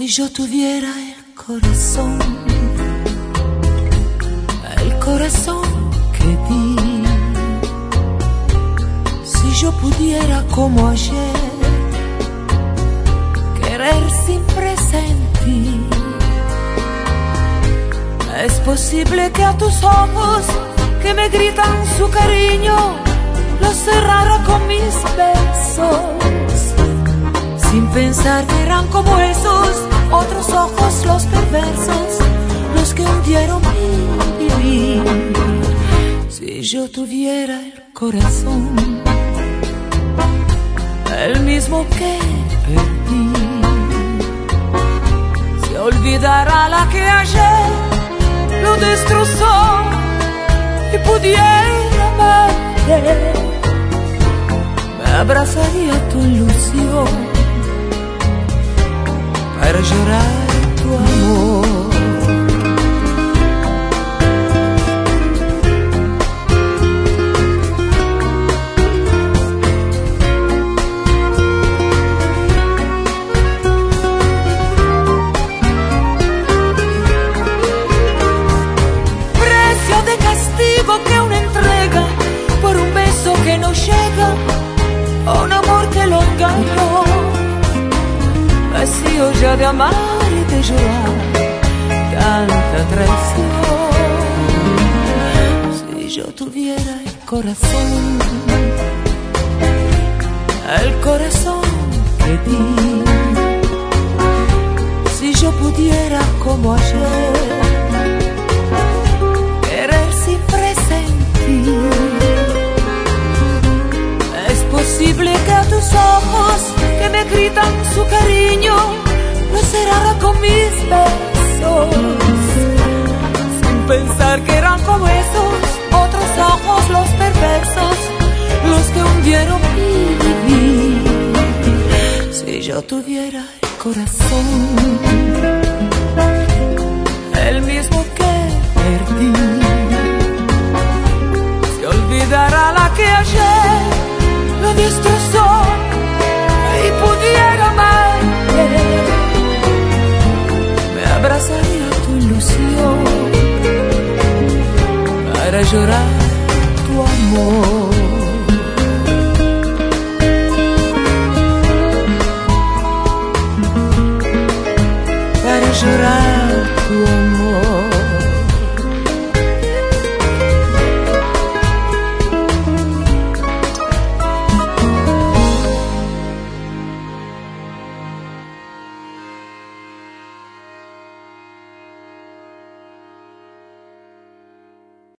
yo tuviera el corazón que di, si yo pudiera como ayer querer sin presentir, es posible que a tus ojos que me gritan su cariño los cerrara con mis besos, sin pensar que eran como esos otros ojos los perversos, los que hundieron mi vivir. Si yo tuviera el corazón, el mismo que perdí, si olvidara la que ayer lo destrozó y pudiera amarte, me abrazaría tu ilusión para llorar tu amor. Precio de castigo que una entrega por un beso que no llega, o un amor que lo engañó, vacío ya de amar y de llorar tanta traición. Si yo tuviera el corazón que di, si yo pudiera como ayer querer sin presentir, es posible que a tus ojos que me gritan su cariño lo cerrara con mis besos, sin pensar que eran como esos otros ojos los perversos, los que hundieron mi vivir. Si yo tuviera el corazón, el mismo que perdí, si olvidara la que ayer lo destrozó